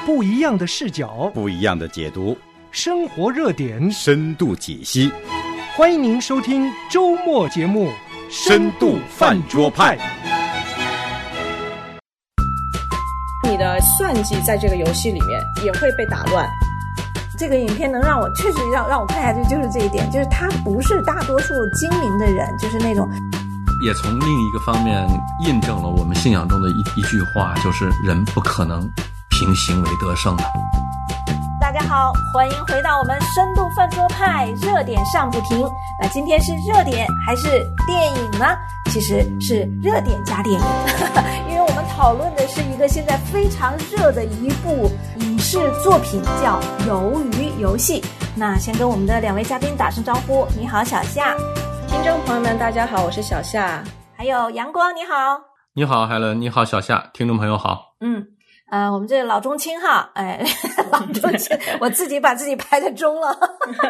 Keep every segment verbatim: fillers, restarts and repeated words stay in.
不一样的视角， 不一样的解读， 生活热点， 深度解析。 欢迎您收听周末节目《 深度饭桌派》。 你的算计在这个游戏里面也会被打乱。 这个影片能让我确实让让我看下去，就是这一点，就是他不是大多数精明的人，就是那种。 也从另一个方面印证了我们信仰中的一一句话，就是人不可能凭行为得胜的。 大家好，欢迎回到我们深度饭桌派，热点上不停。那今天是热点还是电影呢？其实是热点加电影因为我们讨论的是一个现在非常热的一部影视作品，叫《鱿鱼游戏》。那先跟我们的两位嘉宾打声招呼。你好，小夏。 听众朋友们大家好，我是小夏。 还有阳光，你好。 你好海伦，你好小夏，听众朋友好。 嗯呃，我们这老中青哈，哎，老中青，我自己把自己排在中了。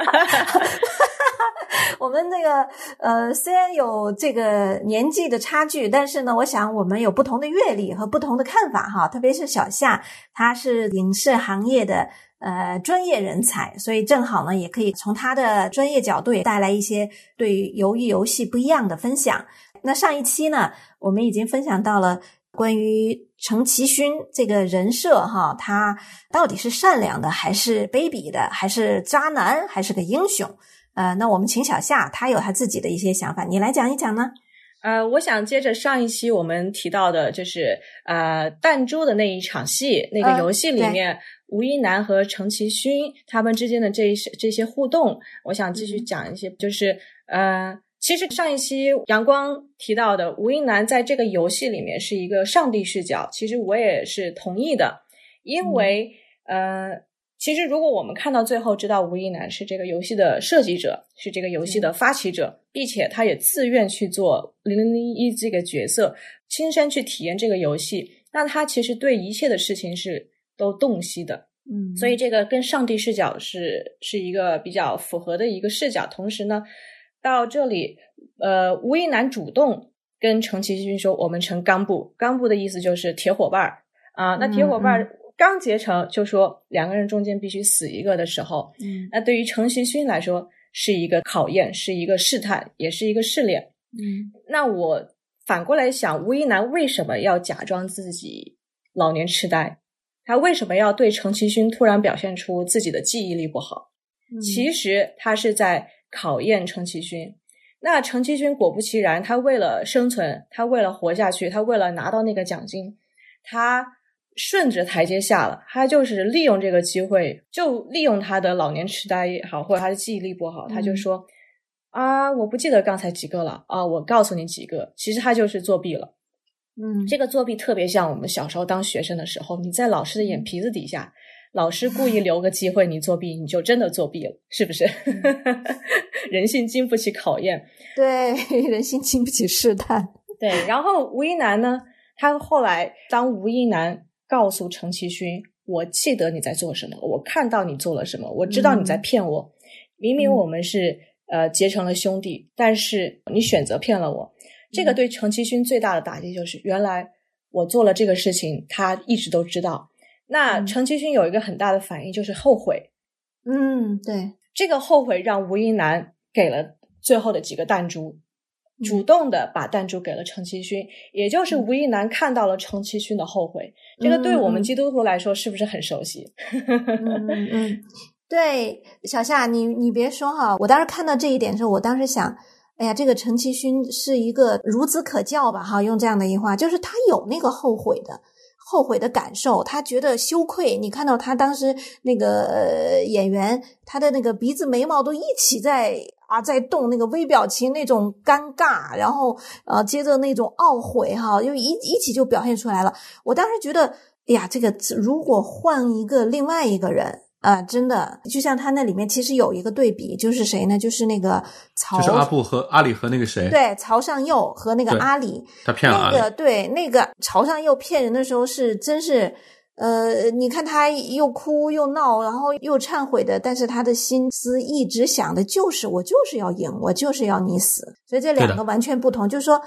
我们那个呃，虽然有这个年纪的差距，但是呢，我想我们有不同的阅历和不同的看法哈。特别是小夏，他是影视行业的呃专业人才，所以正好呢，也可以从他的专业角度也带来一些对鱿鱼游戏不一样的分享。那上一期呢，我们已经分享到了关于程其勋这个人设哈，他到底是善良的还是卑鄙的，还是渣男还是个英雄？呃，那我们请小夏，他有他自己的一些想法，你来讲一讲呢？ 呃，我想接着上一期我们提到的，就是呃弹珠的那一场戏，那个游戏里面，呃、吴一男和程其勋他们之间的这一这些互动，我想继续讲一些，就是呃。其实上一期阳光提到的吴一男在这个游戏里面是一个上帝视角，其实我也是同意的，因为、嗯、呃，其实如果我们看到最后知道吴一男是这个游戏的设计者，是这个游戏的发起者，并且他也自愿去做零零一这个角色，亲身去体验这个游戏，那他其实对一切的事情是都洞悉的。嗯，所以这个跟上帝视角是是一个比较符合的一个视角。同时呢，到这里，呃，吴一男主动跟程其勋说，我们成干部。干部的意思就是铁伙伴啊、呃。那铁伙伴刚结成，就说两个人中间必须死一个的时候，嗯，那对于程其勋来说是一个考验，是一个试探，也是一个试炼。嗯，那我反过来想，吴一男为什么要假装自己老年痴呆？他为什么要对程其勋突然表现出自己的记忆力不好？嗯、其实他是在考验程其勋。那程其勋果不其然，他为了生存，他为了活下去，他为了拿到那个奖金，他顺着台阶下了，他就是利用这个机会，就利用他的老年痴呆也好，或者他的记忆力不好，他就说、嗯、啊，我不记得刚才几个了啊，我告诉你几个，其实他就是作弊了。嗯，这个作弊特别像我们小时候当学生的时候，你在老师的眼皮子底下，老师故意留个机会你作弊，你就真的作弊了，是不是？人性经不起考验。 对，人性经不起试探。 对，然后吴一男呢，他后来当吴一男告诉程其勋，我记得你在做什么，我看到你做了什么，我知道你在骗我、嗯、明明我们是、嗯、呃结成了兄弟，但是你选择骗了我。这个对程其勋最大的打击就是，原来我做了这个事情他一直都知道。那程其勋有一个很大的反应，就是后悔。 嗯，对， 这个后悔让吴一男给了最后的几个弹珠，主动的把弹珠给了程其勋，也就是吴一男看到了程其勋的后悔。这个对我们基督徒来说是不是很熟悉？ 嗯嗯，对，小夏，你你别说哈，我当时看到这一点的时候，我当时想，哎呀，这个程其勋是一个孺子可教吧，哈，用这样的一句话，就是他有那个后悔的。后悔的感受，他觉得羞愧。你看到他当时那个、呃、演员，他的那个鼻子眉毛都一起在啊在动，那个微表情那种尴尬，然后呃接着那种懊悔哈，又一一起就表现出来了。我当时觉得，哎呀，这个如果换一个另外一个人。啊，真的，就像他那里面其实有一个对比，就是谁呢？就是那个曹， 就是阿布和阿里和那个谁？ 对，曹尚佑和那个阿里， 他骗了阿里。 那个对，那个曹尚佑骗人的时候是真是，呃，你看他又哭又闹，然后又忏悔的，但是他的心思一直想的就是我就是要赢，我就是要你死，所以这两个完全不同。就是说，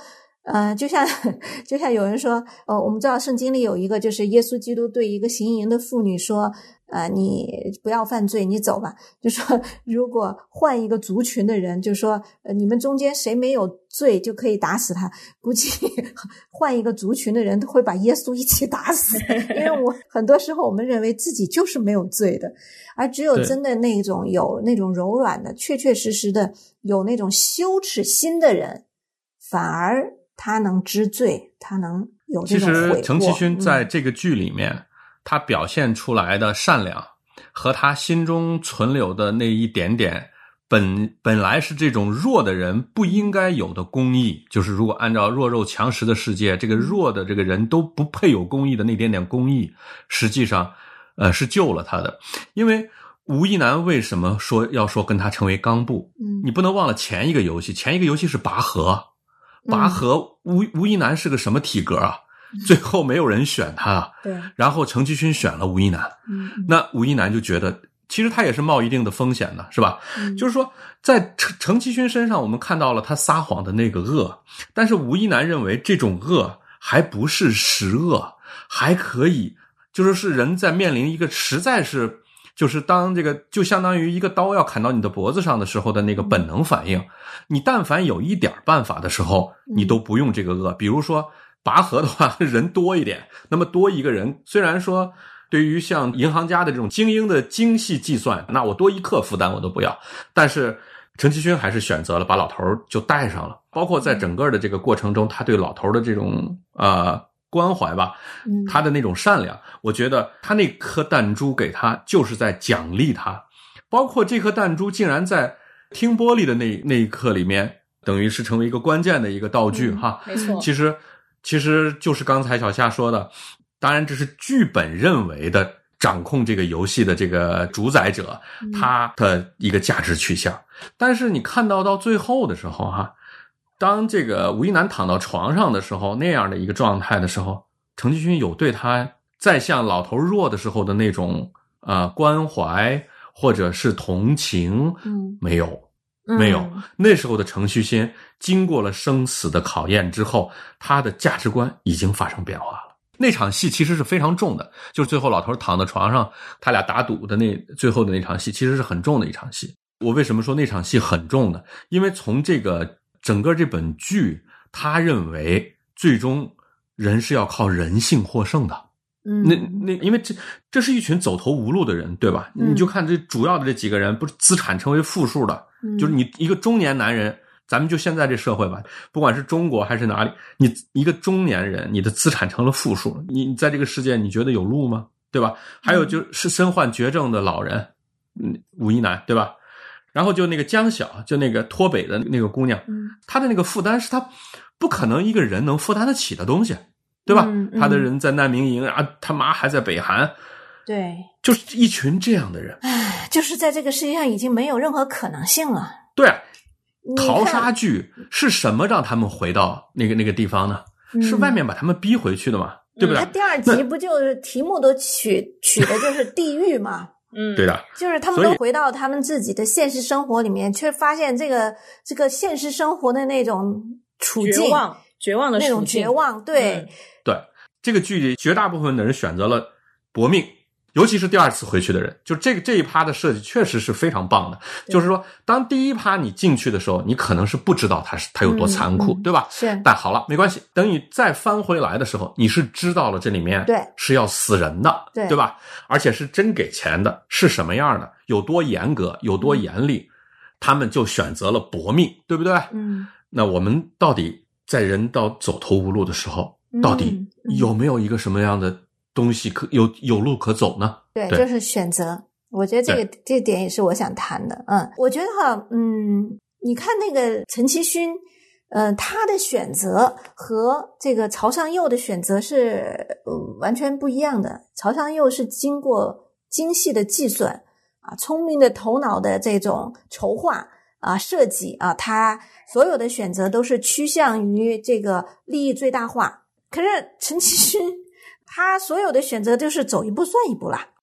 呃，就像就像有人说，呃，我们知道圣经里有一个，就是耶稣基督对一个行淫的妇女说，呃，你不要犯罪，你走吧。就说如果换一个族群的人，就说呃，你们中间谁没有罪就可以打死他。估计换一个族群的人都会把耶稣一起打死，因为我很多时候我们认为自己就是没有罪的，而只有真的那种有那种柔软的、确确实实的有那种羞耻心的人，反而他能知罪，他能有这种悔过。 其实程其勋在这个剧里面、嗯、他表现出来的善良和他心中存留的那一点点本本来是这种弱的人不应该有的公义，就是如果按照弱肉强食的世界，这个弱的这个人都不配有公义的那点点公义，实际上呃是救了他的。因为吴亦男为什么说要说跟他成为刚布、嗯、你不能忘了前一个游戏，前一个游戏是拔河，拔河吴吴亦男是个什么体格啊、嗯、最后没有人选他啊。 对， 然后程其勋选了吴亦男、嗯、那吴亦男就觉得其实他也是冒一定的风险的，是吧、嗯、就是说在程程其勋身上我们看到了他撒谎的那个恶，但是吴亦男认为这种恶还不是实恶，还可以就是是人在面临一个实在是就是当这个就相当于一个刀要砍到你的脖子上的时候的那个本能反应，你但凡有一点办法的时候你都不用这个恶。比如说拔河的话人多一点，那么多一个人虽然说对于像银行家的这种精英的精细计算，那我多一克负担我都不要，但是程其勋还是选择了把老头就带上了。包括在整个的这个过程中他对老头的这种呃关怀吧，他的那种善良，我觉得他那颗弹珠给他就是在奖励他。包括这颗弹珠竟然在听玻璃的那那一刻里面等于是成为一个关键的一个道具、嗯、哈。 没错， 其实其实就是刚才小夏说的，当然这是剧本认为的掌控这个游戏的这个主宰者、嗯、他的一个价值取向。但是你看到到最后的时候哈，当这个吴亦男躺到床上的时候，那样的一个状态的时候，程其勋有对他再像老头弱的时候的那种呃关怀或者是同情，嗯，没有没有、嗯、那时候的程其勋经过了生死的考验之后，他的价值观已经发生变化了。那场戏其实是非常重的，就是最后老头躺在床上他俩打赌的那最后的那场戏其实是很重的一场戏。我为什么说那场戏很重呢？因为从这个整个这本剧他认为最终人是要靠人性获胜的。嗯，那那因为这这是一群走投无路的人，对吧、嗯、你就看这主要的这几个人不是资产成为负数的、嗯、就是你一个中年男人，咱们就现在这社会吧，不管是中国还是哪里，你一个中年人你的资产成了负数，你你在这个世界你觉得有路吗？对吧？还有就是身患绝症的老人，嗯，吴亦男，对吧？然后就那个江晓，就那个脱北的那个姑娘，嗯，她的那个负担是她不可能一个人能负担得起的东西，对吧？嗯嗯、她的人在难民营啊，他妈还在北韩， 对， 就是一群这样的人， 唉，就是在这个世界上已经没有任何可能性了。 对，淘沙剧是什么让他们回到那个那个地方呢？嗯、是外面把他们逼回去的嘛，对不对？ 他第二集不就是题目都取取的就是地狱嘛？ 嗯，对的， 就是他们都回到他们自己的现实生活里面，却发现这个这个现实生活的那种处境， 绝望，绝望的处境， 那种绝望，对、 嗯、 对。这个剧里绝大部分的人选择了搏命，尤其是第二次回去的人，就这个这一趴的设计确实是非常棒的。就是说，当第一趴你进去的时候，你可能是不知道它是它有多残酷， 嗯、 对吧？ 是。 但好了，没关系，等你再翻回来的时候，你是知道了这里面对是要死人的， 对对吧？而且是真给钱的，是什么样的，有多严格，有多严厉，嗯、他们就选择了搏命，对不对？嗯。那我们到底在人到走投无路的时候，嗯、到底有没有一个什么样的东西可有有路可走呢？ 对，对，就是选择。我觉得这个这点也是我想谈的。嗯，我觉得哈，嗯，你看那个陈其勋，呃，他的选择和这个曹尚佑的选择是、呃、完全不一样的。曹尚佑是经过精细的计算啊，聪明的头脑的这种筹划啊、设计啊，他所有的选择都是趋向于这个利益最大化。可是陈其勋，他所有的选择就是走一步算一步啦。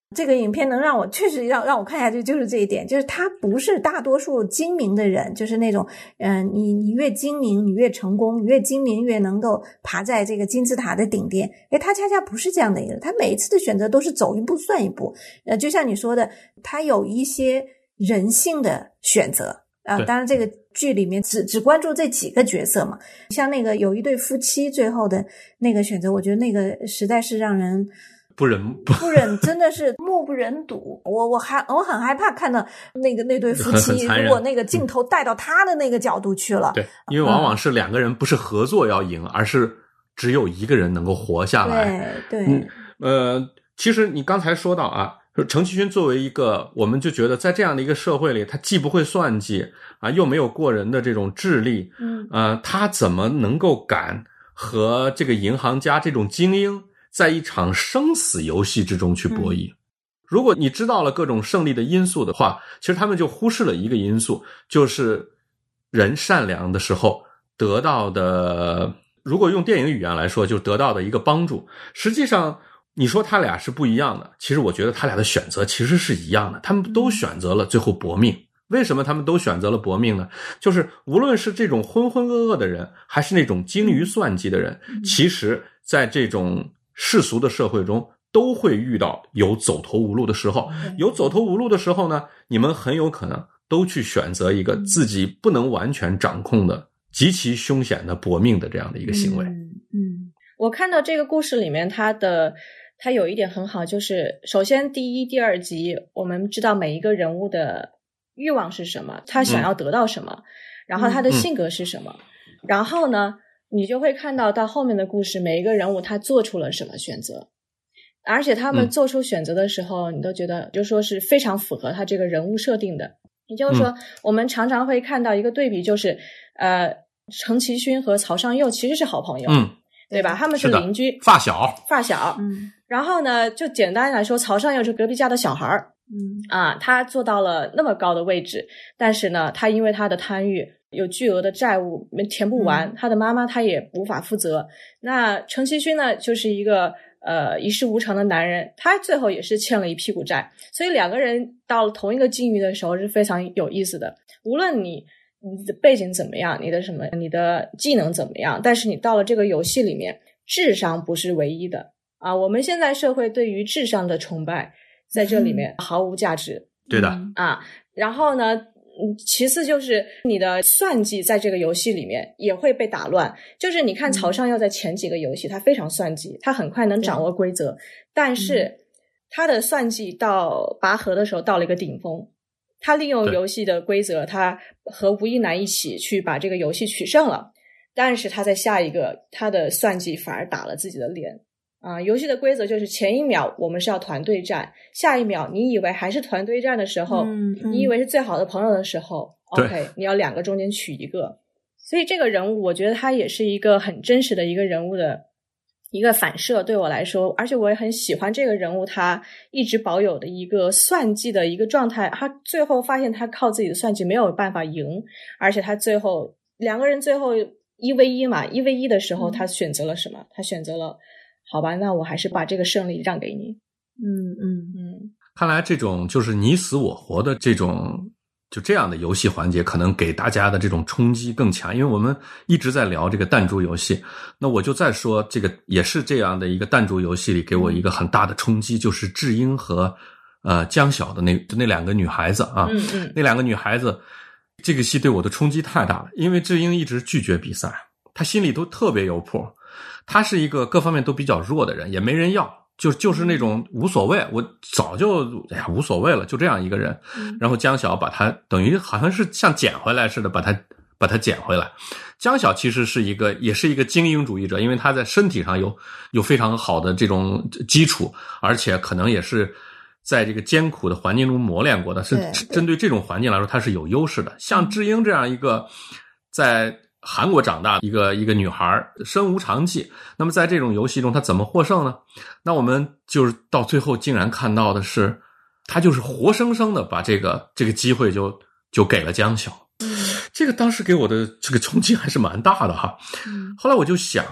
这个影片能让我确实让让我看下去，就是这一点，就是他不是大多数精明的人，就是那种，嗯、呃，你你越精明，你越成功，你越精明越能够爬在这个金字塔的顶点。诶，他恰恰不是这样的一个人，他每一次的选择都是走一步算一步。呃，就像你说的，他有一些人性的选择。啊，当然这个剧里面只只关注这几个角色嘛，像那个有一对夫妻最后的那个选择，我觉得那个实在是让人不忍不忍，真的是目不忍睹。我我还我很害怕看到那个那对夫妻，如果那个镜头带到他的那个角度去了， 对，因为往往是两个人不是合作要赢，嗯、而是只有一个人能够活下来。 对对， 嗯，呃，其实你刚才说到啊。程其勋作为一个，我们就觉得在这样的一个社会里，他既不会算计啊，又没有过人的这种智力， 嗯， 呃，他怎么能够敢和这个银行家这种精英在一场生死游戏之中去博弈？嗯，如果你知道了各种胜利的因素的话，其实他们就忽视了一个因素，就是人善良的时候得到的，如果用电影语言来说，就得到的一个帮助。实际上你说他俩是不一样的，其实我觉得他俩的选择其实是一样的，他们都选择了最后搏命。为什么他们都选择了搏命呢？就是无论是这种浑浑噩噩的人，还是那种精于算计的人，其实在这种世俗的社会中都会遇到有走投无路的时候。有走投无路的时候呢，你们很有可能都去选择一个自己不能完全掌控的极其凶险的搏命的这样的一个行为。 嗯，嗯，我看到这个故事里面他的它有一点很好，就是首先第一、第二集我们知道每一个人物的欲望是什么，他想要得到什么，嗯，然后他的性格是什么，嗯，然后呢你就会看到到后面的故事每一个人物他做出了什么选择，而且他们做出选择的时候，嗯，你都觉得就说是非常符合他这个人物设定的。也就是说，嗯，我们常常会看到一个对比，就是呃，程其勋和曹尚佑其实是好朋友， 嗯， 对吧？他们是邻居， 发小， 发小， 嗯。 然后呢，就简单来说，曹尚佑是隔壁家的小孩儿， 嗯啊，他做到了那么高的位置，但是呢，他因为他的贪欲，有巨额的债务没填不完，嗯，他的妈妈他也无法负责。那程其勋呢，就是一个呃一事无成的男人，他最后也是欠了一屁股债，所以两个人到了同一个境遇的时候是非常有意思的。无论你你的背景怎么样，你的什么，你的技能怎么样，但是你到了这个游戏里面，智商不是唯一的。啊，我们现在社会对于智商的崇拜在这里面毫无价值。 对的。 啊，然后呢，其次就是你的算计在这个游戏里面也会被打乱。就是你看曹尚佑在前几个游戏，他非常算计，他很快能掌握规则，但是他的算计到拔河的时候到了一个顶峰。他利用游戏的规则，他和吴亦男一起去把这个游戏取胜了，但是他在下一个他的算计反而打了自己的脸。啊，游戏的规则就是前一秒我们是要团队战，下一秒你以为还是团队战的时候， 嗯嗯， 你以为是最好的朋友的时候 OK 你要两个中间取一个。所以这个人物我觉得他也是一个很真实的一个人物的一个反射，对我来说，而且我也很喜欢这个人物他一直保有的一个算计的一个状态。他最后发现他靠自己的算计没有办法赢，而且他最后两个人最后一 v 一嘛，一 v 一的时候他选择了什么？他选择了好吧，那我还是把这个胜利让给你。 嗯嗯嗯， 看来这种就是你死我活的这种就这样的游戏环节，可能给大家的这种冲击更强。因为我们一直在聊这个弹珠游戏，那我就再说这个也是这样的一个弹珠游戏里给我一个很大的冲击，就是智英和呃江晓的那那两个女孩子啊， 嗯嗯， 那两个女孩子，这个戏对我的冲击太大了。因为智英一直拒绝比赛，她心里都特别有谱。他是一个各方面都比较弱的人，也没人要，就就是那种无所谓，我早就哎呀无所谓了，就这样一个人。然后江晓把他等于好像是像捡回来似的，把他把他捡回来。江晓其实是一个也是一个精英主义者，因为他在身体上有有非常好的这种基础，而且可能也是在这个艰苦的环境中磨练过的，是针对这种环境来说他是有优势的。像智英这样一个在韩国长大一个一个女孩，身无长技，那么在这种游戏中她怎么获胜呢？那我们就是到最后竟然看到的是她就是活生生的把这个这个机会就就给了江晓。这个当时给我的这个冲击还是蛮大的哈。后来我就想，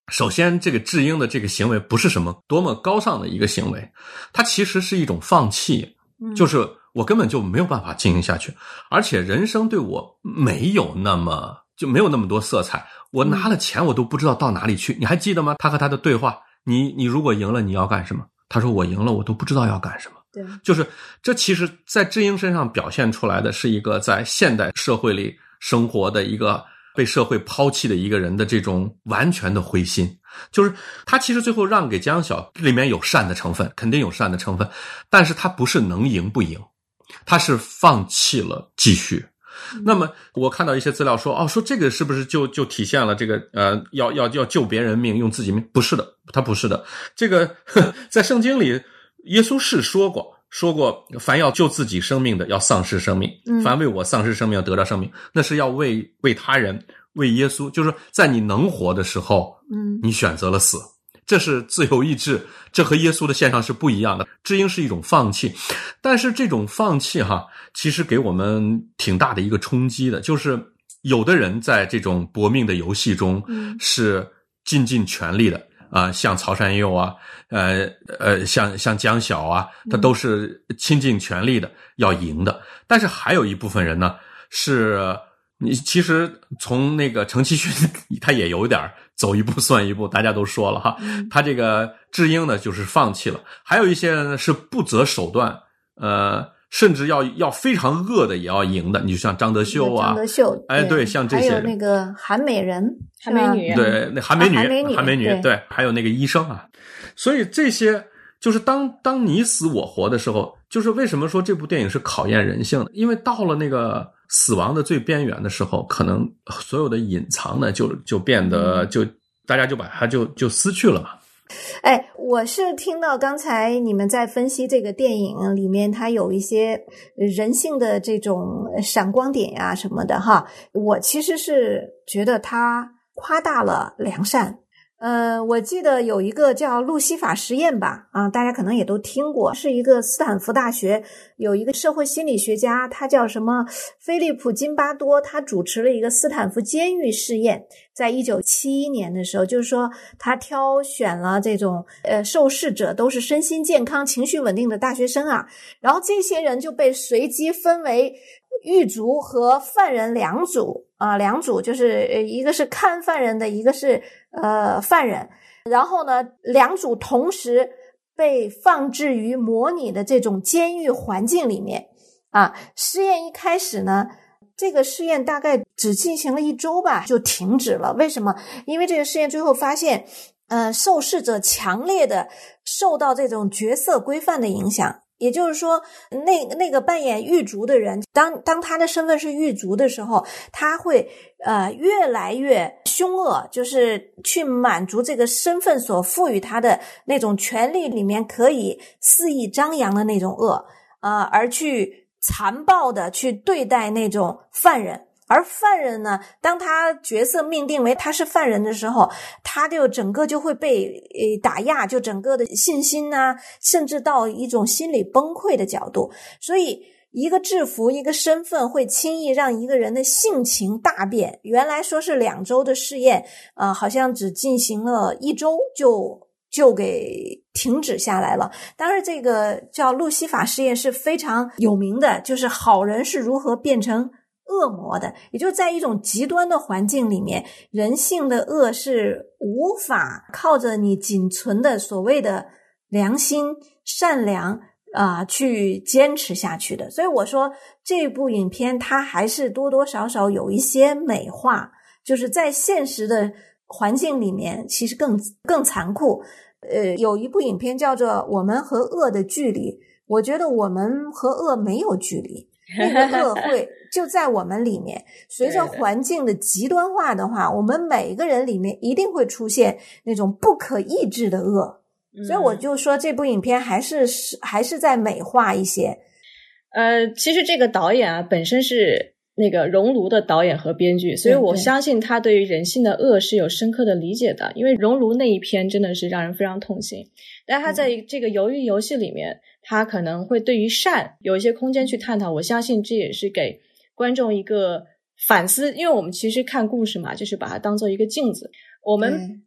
首先这个智英的这个行为不是什么多么高尚的一个行为，它其实是一种放弃，就是我根本就没有办法经营下去，而且人生对我没有那么就没有那么多色彩，我拿了钱我都不知道到哪里去。你还记得吗？他和他的对话，你你如果赢了你要干什么？他说我赢了我都不知道要干什么。 对， 就是这其实在智英身上表现出来的是一个在现代社会里生活的一个被社会抛弃的一个人的这种完全的灰心。就是他其实最后让给江晓，里面有善的成分，肯定有善的成分，但是他不是能赢不赢，他是放弃了继续。那么我看到一些资料说，哦，说这个是不是就就体现了这个呃要要要救别人命用自己命？不是的，他不是的。这个呵在圣经里耶稣是说过说过凡要救自己生命的要丧失生命，凡为我丧失生命要得到生命，那是要为为他人为耶稣，就是在你能活的时候嗯，你选择了死，这是自由意志，这和耶稣的献上是不一样的。智英是一种放弃，但是这种放弃哈，其实给我们挺大的一个冲击的，就是有的人在这种搏命的游戏中是尽尽全力的啊、呃，像曹山佑啊，呃呃，像像江晓啊，他都是倾尽全力的要赢的。但是还有一部分人呢，是你其实从那个程其勋，他也有点走一步算一步，大家都说了哈，他这个智英呢就是放弃了，还有一些人呢是不择手段，呃，甚至要要非常恶的也要赢的，你就像张德秀啊， 张德秀， 哎，对，像这些人， 还有那个韩美人， 韩美女， 对，那韩美女， 啊、韩美女， 韩美女，对，对，还有那个医生啊，所以这些就是当当你死我活的时候，就是为什么说这部电影是考验人性的，因为到了那个死亡的最边缘的时候，可能所有的隐藏呢就就变得就大家就把它就就失去了嘛。 哎，我是听到刚才你们在分析这个电影里面，它有一些人性的这种闪光点呀、啊、什么的哈，我其实是觉得它夸大了良善。呃，我记得有一个叫路西法实验吧，啊，大家可能也都听过，是一个斯坦福大学有一个社会心理学家，他叫什么菲利普金巴多，他主持了一个斯坦福监狱试验，在一九七一年的时候，就是说他挑选了这种呃受试者都是身心健康、情绪稳定的大学生啊，然后这些人就被随机分为狱卒和犯人两组啊，两组就是一个是看犯人的，一个是呃犯人，然后呢两组同时被放置于模拟的这种监狱环境里面啊。试验一开始呢，这个试验大概只进行了一周吧就停止了。为什么？因为这个试验最后发现呃受试者强烈的受到这种角色规范的影响。也就是说，那那个扮演狱卒的人，当当他的身份是狱卒的时候，他会呃越来越凶恶，就是去满足这个身份所赋予他的那种权利里面可以肆意张扬的那种恶，呃，而去残暴的去对待那种犯人。而犯人呢，当他角色命定为他是犯人的时候，他就整个就会被呃打压，就整个的信心啊，甚至到一种心理崩溃的角度。所以一个制服，一个身份会轻易让一个人的性情大变。原来说是两周的试验，呃，好像只进行了一周就就给停止下来了。当然这个叫路西法试验是非常有名的，就是好人是如何变成恶魔的，也就是在一种极端的环境里面，人性的恶是无法靠着你仅存的所谓的良心善良啊、呃、去坚持下去的。所以我说这部影片它还是多多少少有一些美化，就是在现实的环境里面其实更更残酷。呃，有一部影片叫做《我们和恶的距离》，我觉得我们和恶没有距离，那个恶会就在我们里面。随着环境的极端化的话，我们每个人里面一定会出现那种不可抑制的恶。所以我就说这部影片还是还是在美化一些。 呃，其实这个导演啊本身是那个熔炉的导演和编剧，所以我相信他对于人性的恶是有深刻的理解的，因为熔炉那一篇真的是让人非常痛心。但他在这个鱿鱼游戏里面，他可能会对于善有一些空间去探讨，我相信这也是给观众一个反思，因为我们其实看故事嘛，就是把它当做一个镜子，我们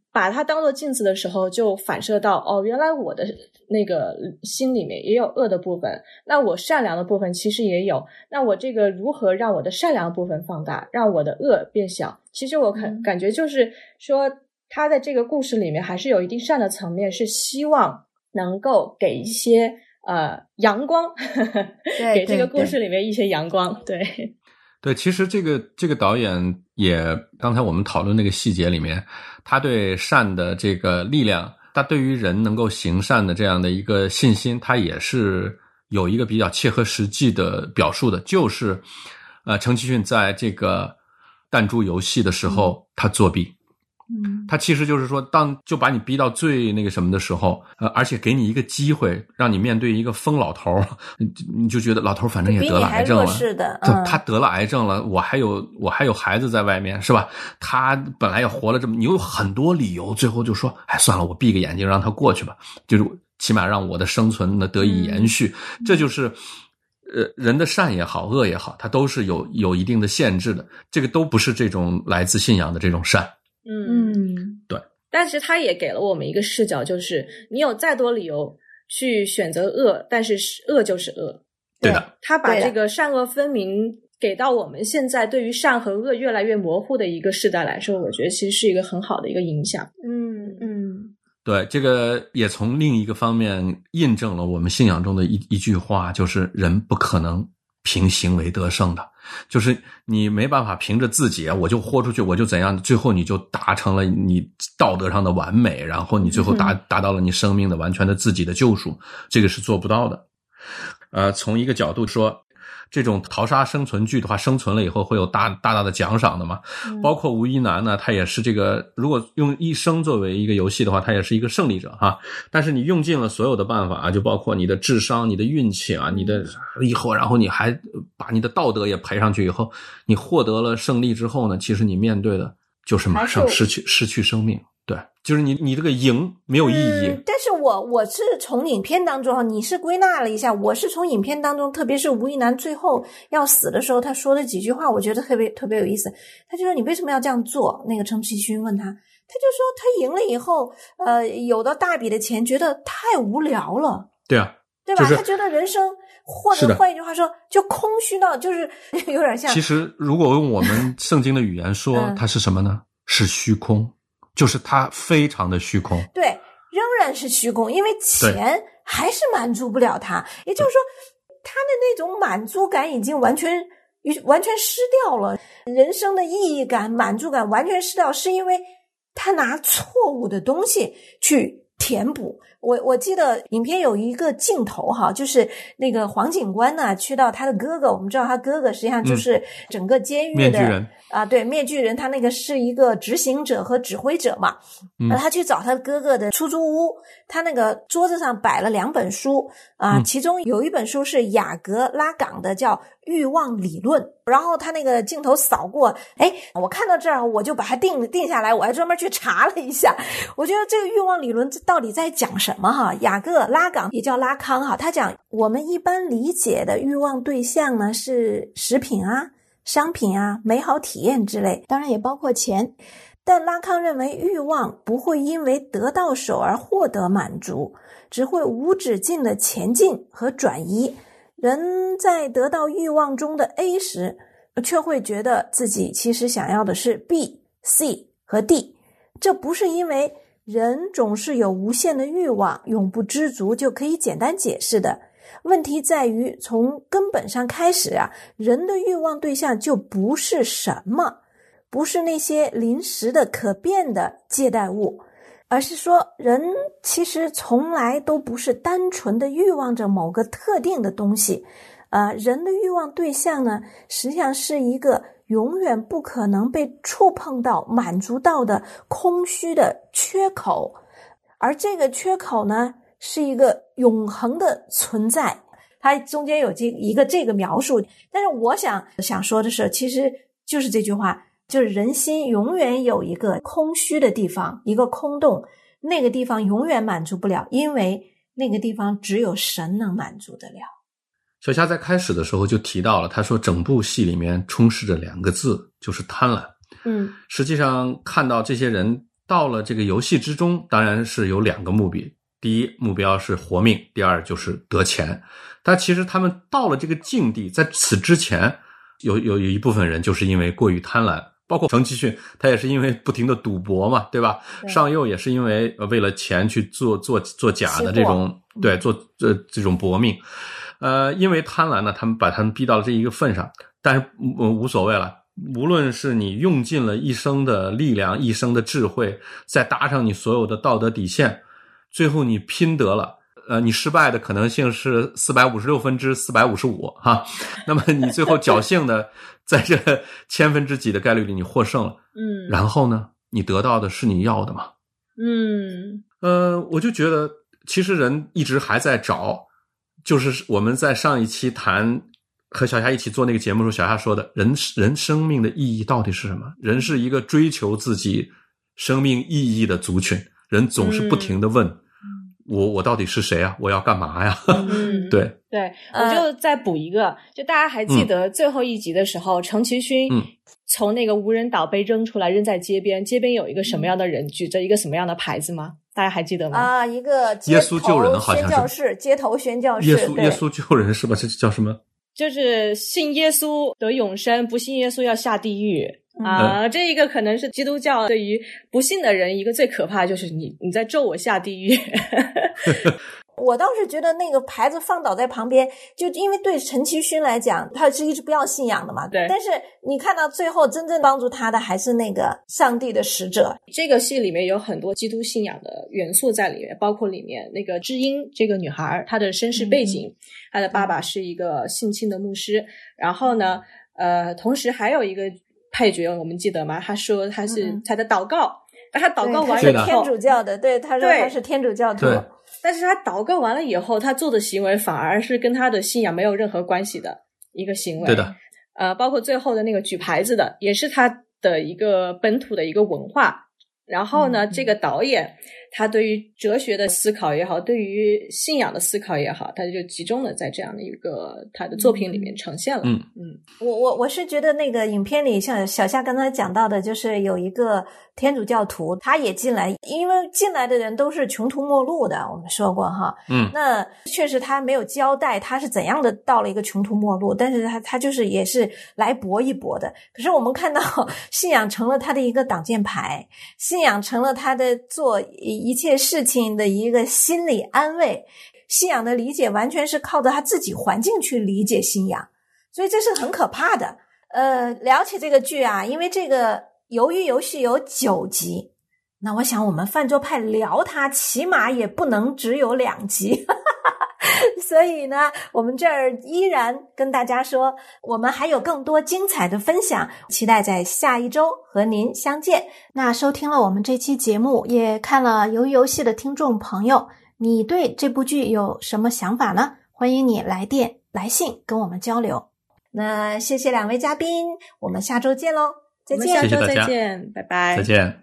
把它当做镜子的时候，就反射到哦，原来我的那个心里面也有恶的部分，那我善良的部分其实也有，那我这个如何让我的善良的部分放大，让我的恶变小？其实我感感觉就是说，他在这个故事里面还是有一定善的层面，是希望能够给一些呃阳光，呵呵给这个故事里面一些阳光，对。 对，其实这个这个导演也，刚才我们讨论那个细节里面，他对善的这个力量，他对于人能够行善的这样的一个信心，他也是有一个比较切合实际的表述的，就是呃，程其训在这个弹珠游戏的时候，他作弊。 嗯， 他其实就是说，当就把你逼到最那个什么的时候，呃，而且给你一个机会，让你面对一个疯老头，你你就觉得老头反正也得了癌症了， 是的， 嗯，他得了癌症了，我还有我还有孩子在外面，是吧？他本来也活了这么，你有很多理由，最后就说，哎，算了，我闭个眼睛让他过去吧，就是起码让我的生存呢得以延续，嗯、这就是。呃，人的善也好，恶也好，它都是有有一定的限制的，这个都不是这种来自信仰的这种善。 嗯， 对。 但是他也给了我们一个视角，就是你有再多理由去选择恶，但是恶就是恶。 对的。 他把这个善恶分明给到我们现在对于善和恶越来越模糊的一个时代来说，我觉得其实是一个很好的一个影响。 嗯嗯。 对，这个也从另一个方面印证了我们信仰中的一一句话，就是人不可能凭行为得胜的，就是你没办法凭着自己我就豁出去，我就怎样，最后你就达成了你道德上的完美，然后你最后达达到了你生命的完全的自己的救赎，这个是做不到的。呃，从一个角度说，这种淘沙生存剧的话，生存了以后会有大大大的奖赏的嘛。嗯、包括吴一男呢，他也是这个，如果用一生作为一个游戏的话，他也是一个胜利者哈。但是你用尽了所有的办法啊，就包括你的智商、你的运气啊、你的以后，然后你还把你的道德也赔上去以后，你获得了胜利之后呢，其实你面对的就是马上失去失去生命。对，就是你你这个赢没有意义。 嗯、但是我我是从影片当中，你是归纳了一下，我是从影片当中，特别是吴亦男最后要死的时候，他说的几句话，我觉得特别特别有意思。他就说你为什么要这样做？那个程其勋问他，他就说他赢了以后，呃，有了大笔的钱，觉得太无聊了。 对啊， 对吧？ 就是、 他觉得人生，或者换一句话说，就空虚到就是有点像。 其实如果用我们圣经的语言说，嗯、它是什么呢？是虚空。就是它非常的虚空， 对，仍然是虚空，因为钱还是满足不了他。也就是说，他的那种满足感已经完全完全失掉了，人生的意义感、满足感完全失掉，是因为他拿错误的东西去填补。我我记得影片有一个镜头哈，就是那个黄警官呢去到他的哥哥，我们知道他哥哥实际上就是整个监狱的、 嗯、面具人啊，对，面具人，他那个是一个执行者和指挥者嘛。嗯，他去找他哥哥的出租屋，他那个桌子上摆了两本书啊， 嗯、 其中有一本书是雅各拉冈的，叫《欲望理论》。然后他那个镜头扫过，哎，我看到这儿我就把它定定下来，我还专门去查了一下。我觉得这个欲望理论到底在讲什么哈？雅各拉冈也叫拉康哈，他讲我们一般理解的欲望对象呢是食品啊、商品啊、美好体验之类，当然也包括钱。但拉康认为欲望不会因为得到手而获得满足，只会无止境的前进和转移。人在得到欲望中的 A 时，却会觉得自己其实想要的是 B、C 和 D。这不是因为人总是有无限的欲望，永不知足就可以简单解释的。问题在于从根本上开始啊，人的欲望对象就不是什么，不是那些临时的可变的借贷物，而是说人其实从来都不是单纯的欲望着某个特定的东西。呃，人的欲望对象呢，实际上是一个永远不可能被触碰到、满足到的空虚的缺口，而这个缺口呢，是一个永恒的存在。它中间有这一个这个描述，但是我想想说的是，其实就是这句话，就是人心永远有一个空虚的地方，一个空洞，那个地方永远满足不了，因为那个地方只有神能满足得了。 小夏在开始的时候就提到了，他说整部戏里面充斥着两个字，就是贪婪。 嗯， 实际上看到这些人到了这个游戏之中，当然是有两个目的，第一目标是活命，第二就是得钱。但其实他们到了这个境地，在此之前有有有一部分人就是因为过于贪婪，包括程其训他也是因为不停的赌博嘛，对吧？对，上佑也是因为为了钱去做做做假的这种，对，做这这种搏命。呃，因为贪婪呢，他们把他们逼到了这一个份上，但是、呃、无所谓了。无论是你用尽了一生的力量、一生的智慧，再搭上你所有的道德底线，最后你拼得了，呃，你失败的可能性是四百五十六分之四百五十五哈，那么你最后侥幸的在这千分之几的概率里你获胜了， 嗯， 然后呢，你得到的是你要的吗？ 嗯， 呃，我就觉得其实人一直还在找，就是我们在上一期谈和小夏一起做那个节目的时候，小夏说的人人生命的意义到底是什么？人是一个追求自己生命意义的族群，人总是不停地问、嗯、我我到底是谁啊？我要干嘛呀？ 嗯， 对对，我就再补一个，就大家还记得最后一集的时候，程其勋从那个无人岛被扔出来，扔在街边，街边有一个什么样的人举着一个什么样的牌子吗？大家还记得吗？ 啊，一个耶稣救人，好像是宣教士，街头宣教士， 耶稣耶稣救人是吧？这叫什么？ 就是信耶稣得永生，不信耶稣要下地狱啊、呃！这一个可能是基督教对于不信的人一个最可怕的，就是你你在咒我下地狱。 我倒是觉得那个牌子放倒在旁边，就因为对陈其勋来讲，他是一直不要信仰的嘛。 对。 但是你看到最后，真正帮助他的还是那个上帝的使者。 这个戏里面有很多基督信仰的元素在里面，包括里面那个知音这个女孩，她的身世背景，嗯、她的爸爸是一个信亲的牧师，然后呢，呃，同时还有一个配角，我们记得吗？他说他是、嗯、他的祷告，他祷告完以后， 他是天主教的，对，他说他是天主教徒。 对。 但是他祷告完了以后，他做的行为反而是跟他的信仰没有任何关系的一个行为。 对的， 呃，包括最后的那个举牌子的，也是他的一个本土的一个文化。然后呢，嗯、这个导演他对于哲学的思考也好，对于信仰的思考也好，他就集中的在这样的一个他的作品里面呈现了。 嗯嗯， 我我我是觉得那个影片里，像小夏刚才讲到的，就是有一个天主教徒，他也进来，因为进来的人都是穷途末路的，我们说过哈。 嗯， 那确实他没有交代他是怎样的到了一个穷途末路，但是他他就是也是来搏一搏的。可是我们看到信仰成了他的一个挡箭牌，信仰成了他的做一切事情的一个心理安慰，信仰的理解完全是靠着他自己环境去理解信仰，所以这是很可怕的。呃，聊起这个剧啊，因为这个鱿鱼游戏有九集，那我想我们饭桌派聊它起码也不能只有两集。所以呢，我们这儿依然跟大家说，我们还有更多精彩的分享，期待在下一周和您相见。那收听了我们这期节目，也看了鱿鱼游戏的听众朋友，你对这部剧有什么想法呢？欢迎你来电来信跟我们交流。那谢谢两位嘉宾，我们下周见咯，再见。 下周再见，拜拜。 再见。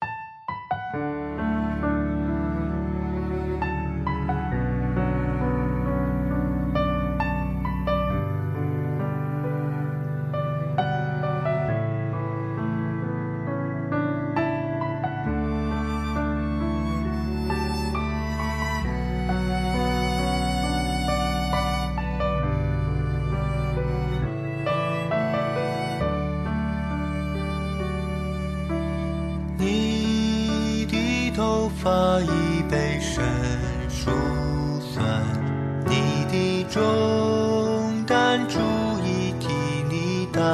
发已被生疏算，你的重担足以替你担，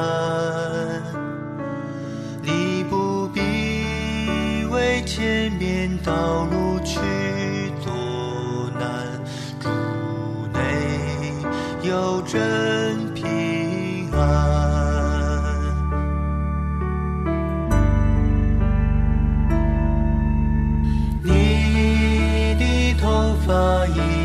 你不必为前面道路去多难，主内有真平安。发已